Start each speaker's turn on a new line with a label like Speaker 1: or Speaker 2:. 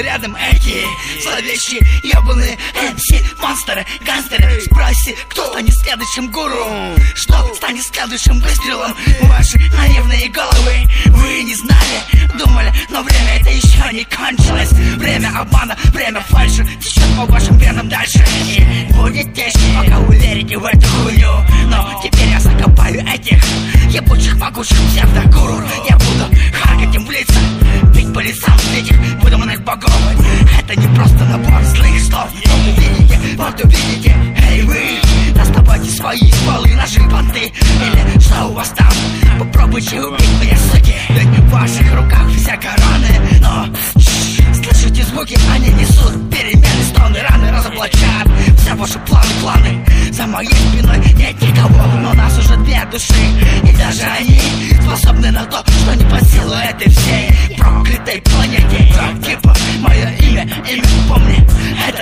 Speaker 1: рядом эти зловещие ебаные МС-монстры, гангстеры. Спроси, кто станет следующим гуру, что станет следующим выстрелом в ваши наивные головы. Вы не знали, думали, но время это еще не кончилось. Время обмана, время фальши течет по вашим венам дальше. И будет течь, пока вы верите в эту хуйню. Но теперь я закопаю этих ебучих, могучих псевдогуру. Я буду харкать им в лица, бить по лицам этих выдуманных богов. Это не просто набор злых слов. Вот увидите, эй вы, доставайте свои стволы, ножи, понты, или что у вас там. Попробуйте убить меня, суки, ведь в ваших руках вся корона. Но слышите звуки, они несут перемены, стоны, раны разоблачат все ваши планы. За моей спиной нет никого, но нас уже две души, и даже они способны на то, что не под силу этой всей проклятой планете. Так, типа, мое имя помни, это